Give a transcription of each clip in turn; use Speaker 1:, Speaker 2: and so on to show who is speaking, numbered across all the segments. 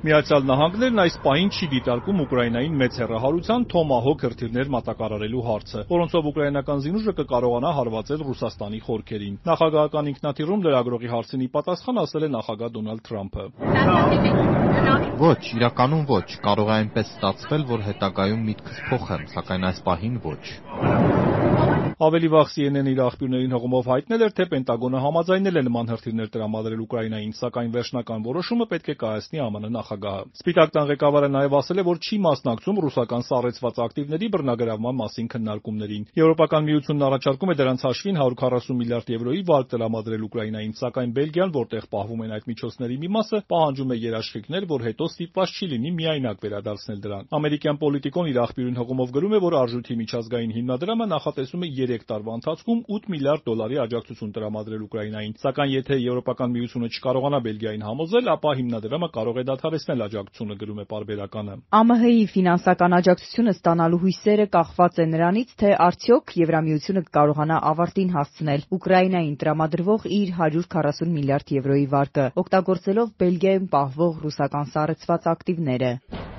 Speaker 1: Միացյալ Նահանգներն այս պահին չի դիտարկում Ուկրաինային մեծ հեռահարության Թոմահոք հրթիռներ մատակարարելու հարցը, որոնցով ուկրաինական զինուժը կկարողանա հարվածել Ռուսաստանի խորքերին։ Նախագահական ինքնաթիռում լրագրողի հարցին ի պատասխան ասել է նախագահ Դոնալդ Թրամփը.
Speaker 2: Ոչ, իրականում ոչ, կարող է այնպես ստացվել, որ հետագայում միտքս փոխեմ, սակայն այս պահին ոչ։
Speaker 1: Ավելի վաղ CNN-ը իր աղբյուրներին հղումով հայտնել էր, թե Պենտագոնը համաձայնել է նման հրթիռներ տրամադրել Ուկրաինային, սակայն վերջնական որոշումը պետք է կայացնի ԱՄՆ նախագահը։ Սպիտակ տան ղեկավարը նաև ասել է, որ չի մասնակցում ռուսական սառեցված ակտիվների բռնագրավման մասին քննարկումներին։ Եվրոպական միությունն առաջարկում է դրանց հաշվին 140 միլիարդ եվրոյի վարկ տրամադրել Ուկրաինային, սակայն Բելգիան, որտեղ պահվում են այդ միջոցների մի մասը, պահանջում է երաշխիքներ, որ հետո ստիպված չի լինի միայնակ վերադարձնել դրան։ Ամերիկյան պոլիտիկոն իր աղբյուրին հղումով գրում է, որ արժույթի միջազգային հիմնադրամը նախատեսում է 3 տարվա ընթացքում 8 միլիարդ դոլարի աջակցություն տրամադրել Ուկրաինային, սակայն եթե Եվրոպական միությունը չկարողանա Բելգիային համոզել, ապա հիմնադրամը կարող է դադարեցնել աջակցությունը, գրում է պարբերականը։
Speaker 3: ԱՄՆ-ի ֆինանսական աջակցությունը ստանալու հույսերը կախված է նրանից, թե արդյոք Եվրամիությունը կկարողանա ավարտին հասցնել Ուկրաինային տրամադրվող իր 140 միլիարդ եվրոյի վարկը, օգտագործելով Բելգիայում պահվող ռուսական սառեցված ակտիվները։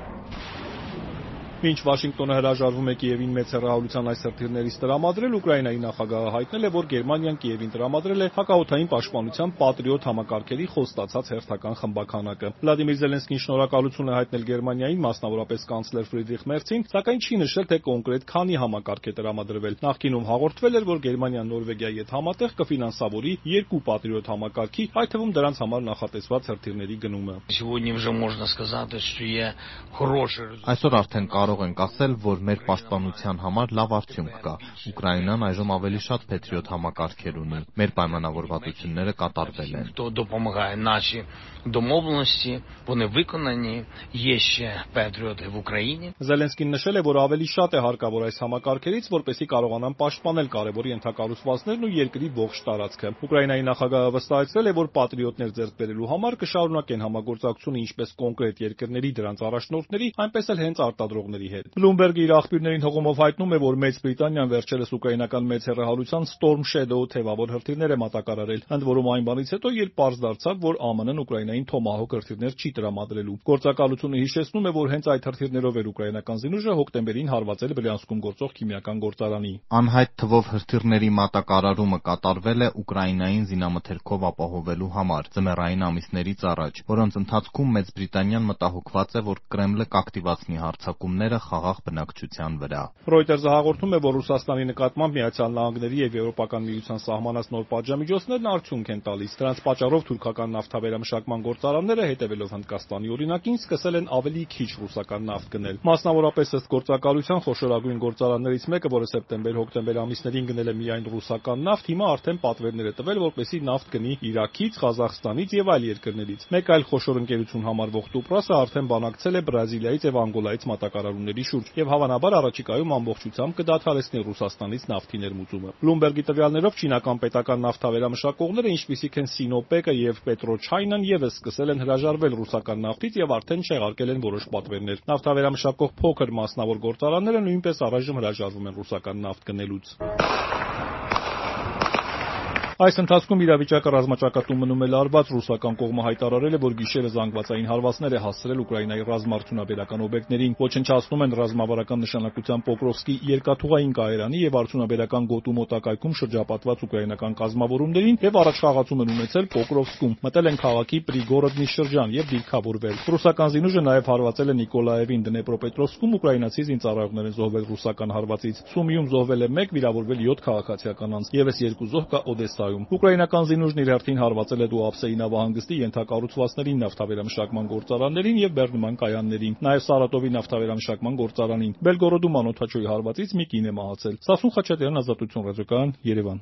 Speaker 1: Մինչ Վաշինգտոնը հրաժարվում է Կիևին մեծ հեռահարության այս հրթիռներից տրամադրել, Ուկրաինայի նախագահը հայտնել է, որ Գերմանիան Կիևին տրամադրել է հակաօդային պաշտպանության Պատրիոտ համակարգերի խոստացած հերթական խմբականակը։ Վլադիմիր Զելենսկին շնորհակալություն է հայտնել Գերմանիային, մասնավորապես կանցլեր Ֆրիդրիխ Մերցին, սակայն չի նշել, թե կոնկրետ քանի համակարգ է տրամադրվել։ Նախկինում հաղորդվել էր, որ Գերմանիան Նորվեգիայի հետ համատեղ կֆինանսավորի 2 Պատրիոտ համակարգի, այդ թվում դրանց համար նախատեսված հրթիռների գնումը։
Speaker 2: Այսօր արդեն կարող ենք ասել, որ մեր պաշտպանության համար լավ արդյունք կա։ Ուկրաինան այժմ ավելի շատ Patriot համակարգեր ունի։ Մեր պայմանավորվածությունները կատարվել են։
Speaker 1: Զելենսկին նշել է, որ ավելի շատ է հարկավոր այս համակարգերից, որպեսզի կարողանան պաշտպանել կարևոր ենթակառուցվածքներն ու երկրի ողջ տարածքը։ Ուկրաինայի նախագահը վստահեցրել է, որ Պատրիոտներ ձեռք բերելու համար կշարունակեն համագործակցությունը ինչպես կոնկրետ երկրների դրանց առաջնորդների, այնպես էլ հենց արտադրողների հետ։ Bloomberg-ը իր աղբյուրներին հղումով հայտնում է, որ Մեծ Բրիտանիան վերջերս ուկրաինական մեծ հեռահարության Storm Shadow թևավոր հրթիռներ է մատակարարել, ընդ որում այն բանից հետո, երբ պարզ դարձավ, որ ԱՄՆ-ն Ուկրաինային Թոմահոք հրթիռներ չի տրամադրելու։ Գործակալությունը հիշեցնում է, որ հենց այդ հրթիռներով էր ուկրաինական զինուժը հոկտեմբերին հարվածել Բրյանսկում գործող քիմիական գործարանի։
Speaker 2: Անհայտ թվով հրթիռների մատակարարումը կատարվել է Ուկրաինային զինամթերքով ապահովելու համար ձմեռային ամիսներից առաջ, որոնց ընթացքում Մեծ Բրիտանիան մտահոգված է, որ Կրեմլը կակտիվացնի հարձակումները խաղաղ բնակչության վրա։
Speaker 1: Reuters-ը հաղորդում է, որ Ռուսաստանի նկատմամբ Միացյալ Նահանգների եւ Եվրոպական միության սահմանած նոր պատժամիջոցներն արդյունք են տալիս։ Դրանց պատճառով թուրքական նավթավերամշակման գործարանները, հետևելով Հնդկաստանի օրինակին, սկսել են ավելի քիչ ռուսական նավթ գնել։ Մասնավորապես ըստ գործակալության խոշորագույն գործարաններից մեկը, որը սեպտեմբեր-հոկտեմբեր ամիսներին գնել է միայն ռուսական նավթ, հիմա արդեն պատվերներ է տվել, որպեսզի նավթ գնի Իրաքից, Ղազախստանից եւ այլ երկրներից։ Մեկ այլ խոշոր ընկերություն համարվող Տուպրասը արդեն բանակցել է Բրազիլիայից եւ Անգոլայից մատակարարումների շուրջ եւ հավանաբար առաջիկայում ամբողջությամբ կդադարեցնի Ռուսաստանից նավթի ներմուծումը։ Bloomberg-ի տվյալներով չինական պետական նավթավերամշակողները, ինչպիսիք են Sinopec-ը եւ PetroChina-ն, եւս սկսել են հրաժարվել ռուսական նավթից եւ արդեն չեղարկել են որոշ պատվերներ։ Նավթավերամշակող փոքր մասնավոր գործարանները նույնպես առայժմ հրաժարվում են ռուսական նավթ գնելուց։ Այս ընթացքում իրավիճակը ռազմաճակատում մնում է լարված։ Ռուսական կողմը հայտարարել է, որ գիշերը զանգվածային հարվածներ է հասցրել Ուկրաինայի ռազմաարդյունաբերական օբյեկտներին, ոչնչացնում են ռազմավարական նշանակության Պոկրովսկի երկաթուղային կայարանի եւ արդյունաբերական գոտու մոտակայքում շրջապատված ուկրաինական կազմավորումներին եւ առաջխաղացում են ունեցել Պոկրովսկում։ Մտել են քաղաքի Պրիգորոդնի շրջան եւ դիրքավորվել։ Ռուսական զինուժը նաեւ հարվածել է Նիկոլաևին, Դնեպրոպետրովսկում ուկրաինացի զինծառայողներ են զոհվել ռուսական հարվածից։ Սումիում զոհվել է 1, վիրավորվել 7 քաղաքացիական անձ, եւս 2 զոհ կա Օդեսայում։ Ուկրաինական զինուժն իր հերթին հարվածել է Դուապսեի նավահանգստի ենթակառուցվածքներին, նավթավերամշակման գործարաններին եւ բեռնման կայաններին, նաեւ Սարատովի նավթավերամշակման գործարանին։ Բելգորոդում անօդաչուի հարվածից մի կին է մահացել։ Սասուն Խաչատրյան, Ազատություն ռադիոկայան, Երևան։